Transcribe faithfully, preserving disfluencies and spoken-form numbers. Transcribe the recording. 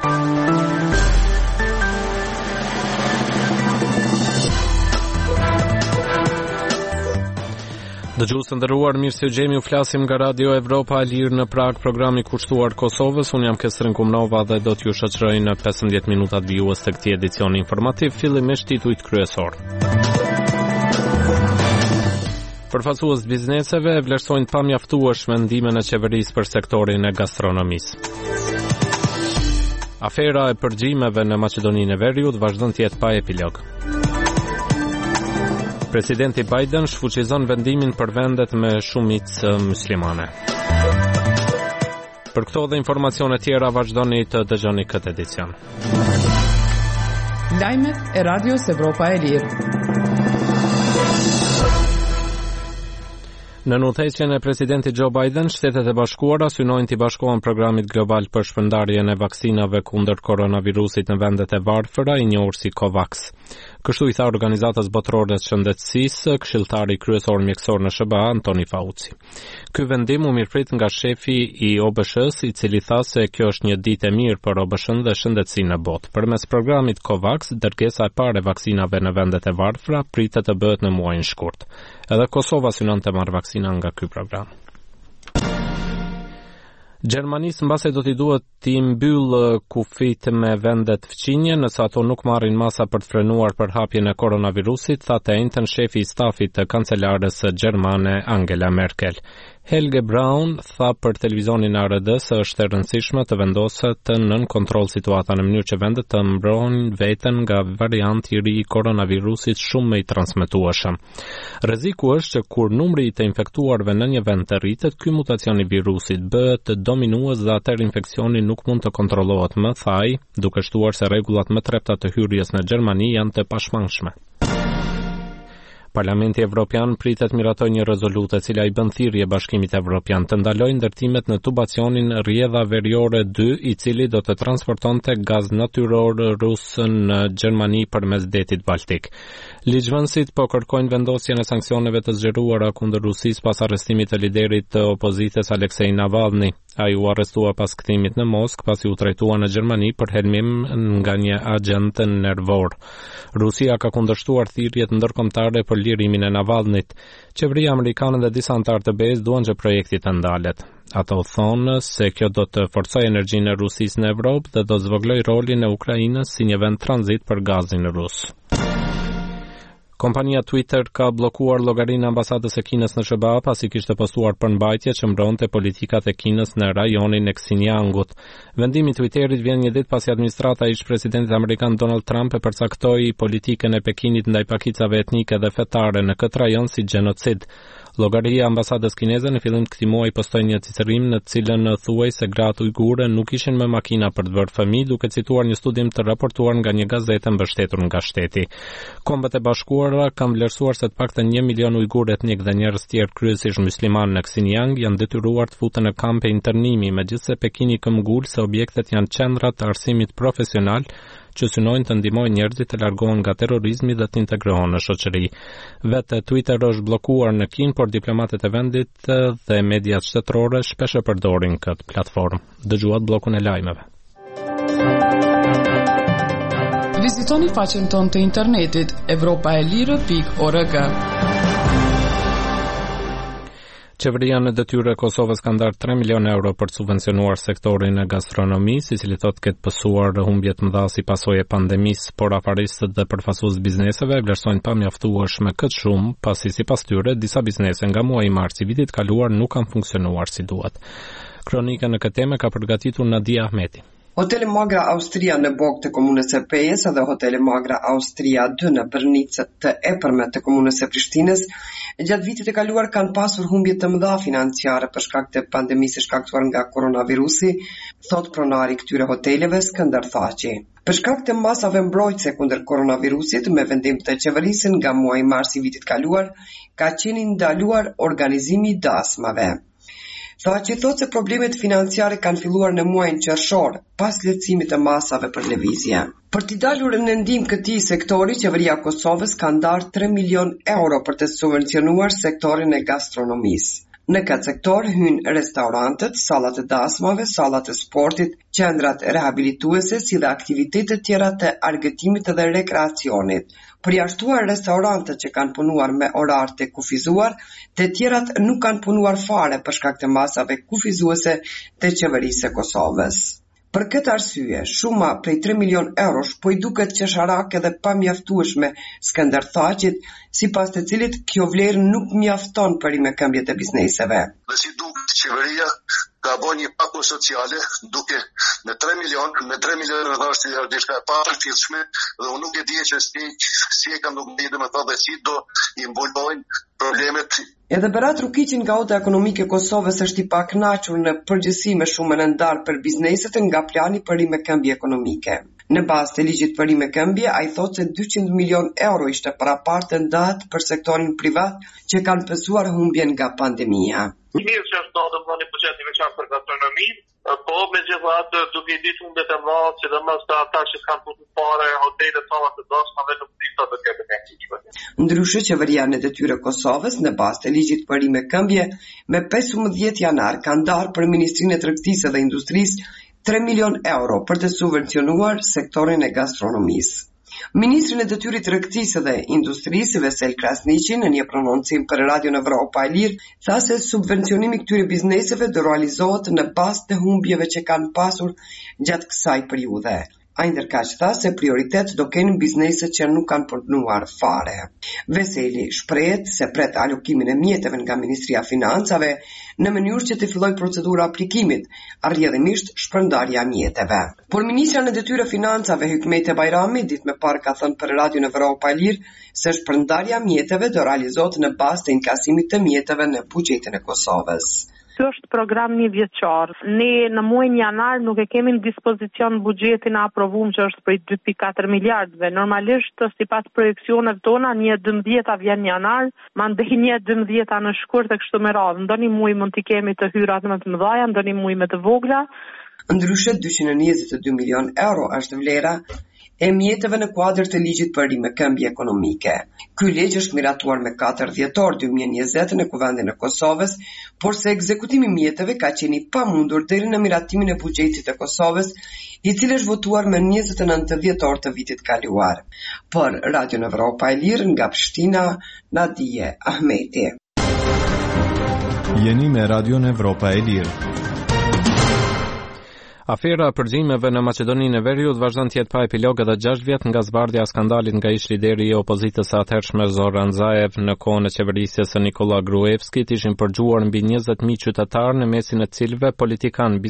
Dëgjues të nderuar, mirë se u gjemi, u flasim nga Radio Evropa e Lirë në Prag, programi kushtuar Kosovës. Unë jam Kestrin Kumnova dhe do t'ju shoqëroj në pesëmbëdhjetë minutat vijues të këtij edicioni informativ, fillimisht titujt kryesor. Përfaqësues bizneseve vlerësojnë pamjaftueshme ndimin e qeverisë për sektorin e gastronomisë. Afera e përgjimeve në Maqedoninë e Veriut vazhdon të jetë pa epilog. Presidenti Biden shfuqizon vendimin për vendet me shumicë muslimane. Për këto dhe informacione tjera vazhdoni të dëgjoni këtë edicion. Lajmet e Radios Evropa e Lirë. Në udhëheqjen e presidentit Joe Biden, Shtetet e Bashkuara synojnë të bashkohen programit global për shpërndarjen e vaksinave kundër koronavirusit në vendet e varfëra, i njohur si COVAX. Kështu i tha organizatës botërore të shëndetësisë, këshilltari kryesor mjekësor në S B A, Anthony Fauci. Ky vendim u mirëprit nga shefi i O B S H-s, i cili tha se kjo është një ditë e mirë për O B S H-n dhe shëndetësinë në botë. Përmes programit COVAX, dërgesa e parë e vaksinave në vendet e varfëra pritet të bëhet në muajin shkurt. Edhe Kosova synon të marrë vaksina nga ky program. Gjermanisë mbase do t'i duhet t'i mbyllë kufit me vendet fqinje nëse ato nuk marrin masa për të frenuar përhapjen e koronavirusit, tha të njëjtën shefi i stafit të kancelares gjermane Angela Merkel. Helge Braun tha për televizionin A R D se është e rëndësishme të vendoset nën kontroll situata në mënyrë që vendet të mbrojnë veten nga varianti i ri i koronavirusit shumë më i transmetueshëm. Rreziku është që kur numri i të infektuarve në një vend të rritet, ky mutacion i virusit bëhet dominues dhe atëherë infeksioni nuk mund të kontrollohet më, tha ai, duke shtuar se rregullat më trepta të hyrjes në Gjermani janë të pashmangshme. Parlamenti Evropian pritet miratojë një rezolutë e cila i bën thirrje Bashkimit Evropian të ndalojë ndërtimet në tubacionin Rjedha Veriore dy, i cili do të transportonte gaz natyror rus në Gjermani përmes detit Baltik. Ligjvënësit po kërkojnë vendosjen e sanksioneve të zgjeruara kundër Rusisë pas arrestimit të liderit të opozitës Aleksej Navalny. Ai u arrestua pas kthimit në Moskë pasi u trajtua në Gjermani për helmim nga një agent nervor. Rusia ka kundërshtuar thirrjet ndërkombëtare për lirimin e Navalnit. Qeveria amerikane dhe disa anëtar të B E S duan që projekti të ndalet. Ato thonë se kjo do të forcojë energjinë e Rusisë në Evropë dhe do zvoglojë rolin e Ukrainës si një vend tranzit për gazin rus. Kompania Twitter ka bllokuar llogarinë e ambasadës së Kinës në S B A pasi kishte postuar përmbajtje që mbronte politikat e Kinës në rajonin e Xinjiangut. Vendimi i Twitterit vjen një ditë pasi administrata e ish-presidentit amerikan Donald Trump e përcaktoi politikën e Pekinit ndaj pakicave etnike dhe fetare në këtë rajon si gjenocid. Llogaria e ambasadës kineze në fillim të këtij muaji postoi një cicërim në të cilën thuaj se gratë ujgure nuk ishin me makina për të bërë fëmijë, duke cituar një studim të raportuar nga një gazetë mbështetur nga shteti. Kombet e Bashkuara kanë vlerësuar se të paktën një milion ujgur etnik dhe njerëz tjerë kryesisht musliman në Xinjiang janë detyruar të futen në kampe internimi, megjithse Pekini këmbgul se objektet janë qendra të arsimit profesional që synojnë të ndihmojnë njerëzit të largohen nga terrorizmi dhe të integrohen në shoqëri. Vetë Twitter është bllokuar në Kinë, por diplomatët e vendit dhe mediat shtetërore shpesh e përdorin këtë platformë. Dëgjuat bllokun e lajmeve. Vizitoni faqen tonë të internetit evropa e lirë pikë org. Qeveria në detyrë e Kosovës ka ndarë tre milion euro për të subvencionuar sektorin e gastronomisë, i cili thotë ketë pësuar humbje të mëdha si pasojë e pandemisë, por afaristët dhe përfaqësues bizneseve vlerësojnë pamjaftueshme këtë shumë, pasi sipas tyre disa biznese nga muaji mars i vitit kaluar nuk kanë funksionuar si duhet. Kronika në këtë temë ka përgatitur Nadia Ahmeti. Hoteli Magra Austria në Bog të komunës së Pejës dhe Hoteli Magra Austria dy në Brnicë të epërme të komunës së Prishtinës gjatë vitit e kaluar kanë pasur humbje të mëdha financiare për shkak të pandemisë shkaktuar nga koronavirusi, thot pronari këtyre hoteleve Skënder Thaçi. Për shkak të masave mbrojtëse kundër koronavirusit, me vendim të qeverisë nga muaji mars i vitit kaluar, ka qenë ndaluar organizimi i dasmave. Thaçi thotë se problemet financiare kanë filluar në muajin qershor, pas lehtësimit të masave për lëvizje. Për t'i dalur në ndihmë këtij sektori, qeveria e Kosovës ka ndarë tre milion euro për të subvencionuar sektorin e gastronomisë. Në këtë sektor hynë restorantët, sallat e dasmave, sallat e sportit, qendrat rehabilituese si dhe aktivitetet tjera të argëtimit dhe rekreacionit. Përjashtuar restorantët që kanë punuar me orar të kufizuar, të tjerat nuk kanë punuar fare për shkak të masave kufizuese të qeverisë së Kosovës. Për këtë arsye, shuma prej tre milion eurosh po i duket qesharake dhe pamjaftueshme Skënder Thaqit, sipas të cilit kjo vlerë nuk mjafton për rimekëmbjet e bizneseve. Dhe si duket qeveria ka bërë një paku sociale duke me tre milion, me tre milion dhe është diçka e papërfillshme dhe unë nuk e di që si, si e kam nuk me dhe me thë dhe si do i mbulojnë problemet. Edhe Berat Rukiqi nga Ota Ekonomike e Kosovës është i pakënaqur në përgjithësi me shumën e ndarë për bizneset nga plani për rimekëmbje ekonomike. Në bazë të ligjit për rimekëmbje, ai thotë se dyqind milion euro ishte parapartë ndatë për sektorin privat që kanë pësuar humbjen nga pandemia. Mirë që është ndodhur në një buxhet i veçantë për gastronomi, po megjithatë duke i ditë humbjet e mëdha, sidomos ata që kanë punuar fare, hotelet, sallat e dasmave nuk di sa do të ketë beneficie. Ndryshe, qeveria në detyrë e Kosovës, në bazë të ligjit për rimekëmbje, me pesëmbëdhjetë janar ka ndarë për Ministrinë e Tregtisë dhe Industrisë tre milion euro për të subvencionuar sektorin e gastronomisë. Ministri në detyrë të Tregtisë dhe Industrisë, Vesel Krasniqi, në një prononcim për Radion Evropa e Lirë, tha se subvencionimi këtyre bizneseve do realizohet në bazë të humbjeve që kanë pasur gjatë kësaj periudhe. Ai ndërkaq tha se prioritet do kenë bizneset që nuk kanë punuar fare. Veseli shprehet se pret alokimin e mjeteve nga Ministria e Financave në mënyrë që të fillojë procedura aplikimit, rrjedhimisht shpërndarja e mjeteve. Por ministra në detyrë e Financave Hykmete Bajrami ditë më parë ka thënë për Radion Evropa e Lirë se shpërndarja e mjeteve do realizohet në bazë të inkasimit të mjeteve në buxhetin e Kosovës. Ky është program një vjeçar. Ne në muajin janar nuk e kemi në dispozicion buxhetin e aprovuar që është prej dy pikë katër miliardëve. Normalisht sipas projeksioneve tona një dymbëdhjeta vjen në janar, mandej një dymbëdhjeta në shkurt e kështu me radhë. Ndonjë muaj mund t'i kemi të hyrat më të mëdha, ndonjë muaj më të vogla. Ndryshe dyqind e njëzet e dy milion euro është vlera e mjeteve në kuadër të ligjit për rimekëmbje ekonomike. Ky ligj është miratuar me katër dhjetor dy mijë e njëzet në Kuvendin e Kosovës, por se ekzekutimi i mjeteve ka qenë i pamundur deri në miratimin e buxhetit të Kosovës, i cili është votuar me njëzet e nëntë dhjetor të vitit kaluar. Për Radion Evropa e Lirë nga Prishtina, Nadije Ahmeti. Jeni me Radion Evropa e Lirë. Afera përgjimeve në Maqedoninë e Veriut vazhdon të jetë pa epilog edhe gjashtë vjet nga zbardhja e skandalit nga ish lideri i opozitës së atëhershme Zoran Zaev në kohën e qeverisjes së Nikola Gruevskit. Ishin përgjuar mbi njëzet mijë qytetarë, në mesin e cilëve politikan